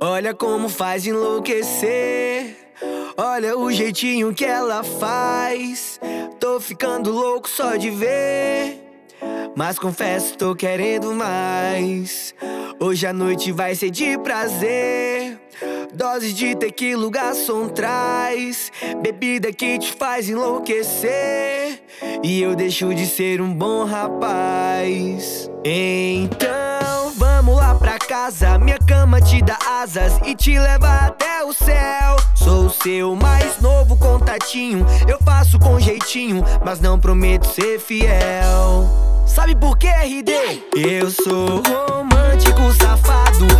Olha como faz enlouquecer. Olha o jeitinho que ela faz. Tô ficando louco só de ver, mas confesso, tô querendo mais. Hoje a noite vai ser de prazer. Doses de tequila o garçom traz. Bebida que te faz enlouquecer, e eu deixo de ser um bom rapaz. Então vamos lá pra casa. Minha cama te dá asas e te leva até o céu. Sou o seu mais novo contatinho. Eu faço com jeitinho, mas não prometo ser fiel. Sabe por quê, RD? Eu sou romântico, safado.